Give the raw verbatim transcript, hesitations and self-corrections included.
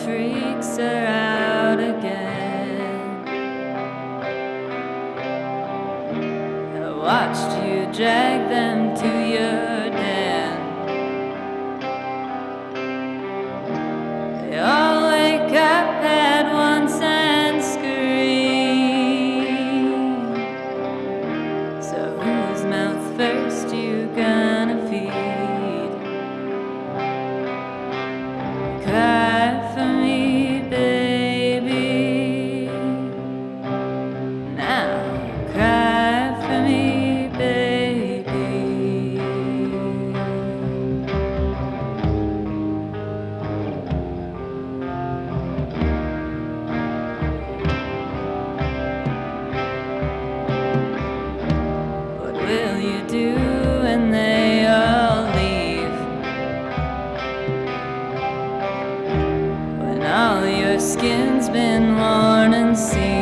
freaks are out again. I watched you drag them to your den. They all wake up at once and scream. So whose mouth first you gonna feed? Cry for me, baby. Now cry for me, baby. What will you do when they all leave? When all your skin's been worn and seen?